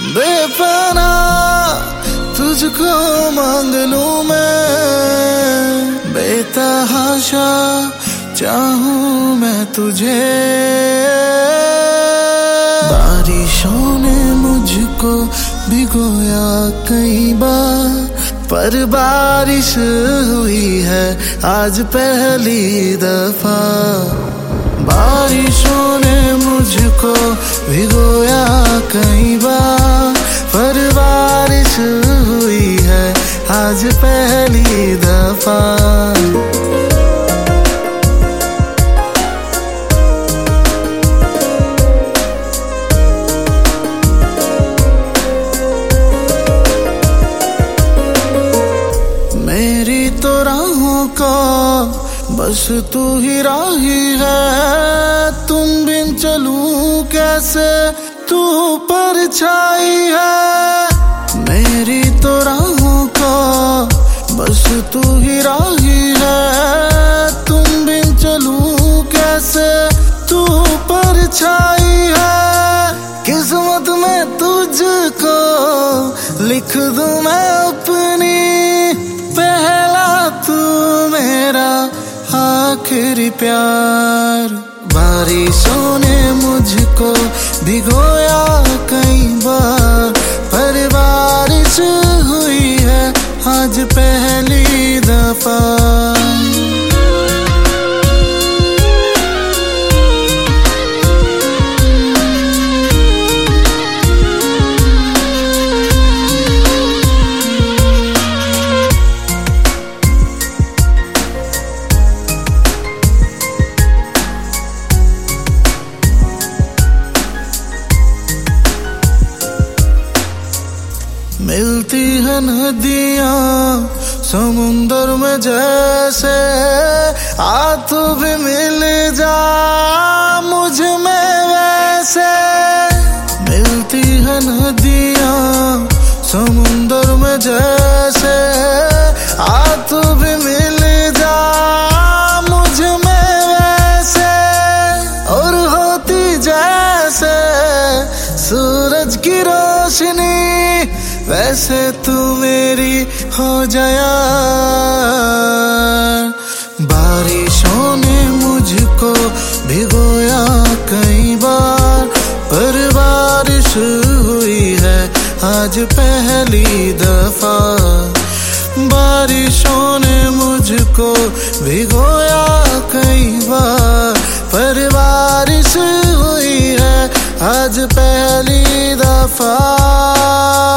बेपनाह तुझको मांग लूं मैं, बेतहाशा चाहूं मैं तुझे। बारिशों ने मुझको भिगोया कई बार, पर बारिश हुई है आज पहली दफा। बारिशों ने मुझको भिगोया कई बार, पर बारिश हुई है आज पहली दफा। मेरी तो राहों का बस तू ही राही है, तुम बिन चलूं कैसे तू परछाई है। मेरी तो राहों का बस तू ही राही है, तुम बिन चलूं कैसे तू परछाई है। किस्मत में तुझको लिख दूं मैं अपनी, पहला तू मेरा आखिरी प्यार। बारिशों ने मुझको भिगोया कई बार, पर बारिश हुई है आज पहली दफा। मिलती है नदियाँ समुंदर में जैसे, आ तू भी मिल जा मुझ में वैसे। मिलती है नदियाँ समुंदर में जैसे, आ तू भी मिल जा मुझ में वैसे। और होती जैसे सूरज की रोशनी, वैसे तू मेरी हो जाया। बारिशों ने मुझको भिगोया कई बार, पर बारिश हुई है आज पहली दफा। बारिशों ने मुझको भिगोया कई बार, पर बारिश हुई है आज पहली दफा।